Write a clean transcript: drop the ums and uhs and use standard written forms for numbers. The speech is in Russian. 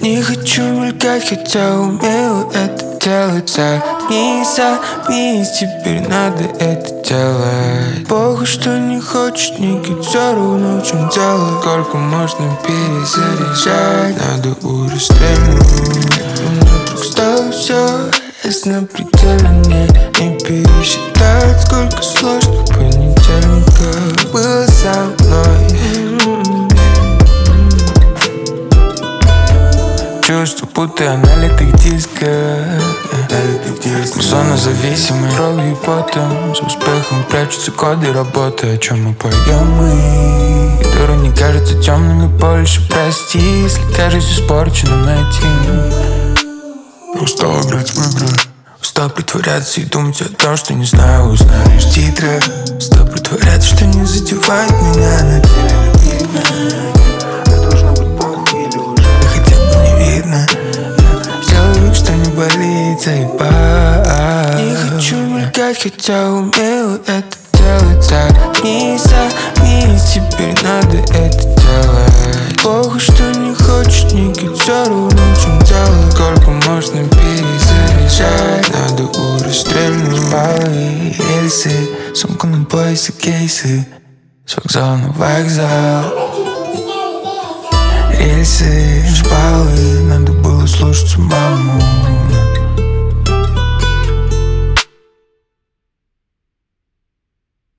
Не хочу мелькать, хотя умею это делать. Садись, теперь надо это делать. Похуй, что не хочешь никак, все равно в чем дело. Сколько можно перезаряжать, надо уже стрельнуть. Мне вдруг стало все ясно пределе. Мне не пересчитать, сколько сложных понедельников было со мной. Чувствую, будто я на литых дисках. Зона зависимой кровью и потом. За успехом прячутся коды работы. О чем мы поем мы? И дуры не кажутся темными больше. Прости, если кажусь испорченным этим. Я устал играть в игры. Устал притворяться и думать о том, что не знаю, узнаю лишь титры. Устал притворяться, что не задевает меня на деле любимая. Я должна быть похуй или уже хотя бы не видно. Я сделаю вид, что не болит, заебать. Не хочу мелькать, хотя умею это делать. Садись, теперь надо это делать. Похуй, что не хочешь никак, все равно в чем дело. Сколько можно перезаряжать, надо уже стрельнуть. Шпалы, рельсы, сумку на поясе, кейсы. С вокзала на вокзал. Рельсы, шпалы, надо было слушаться маму.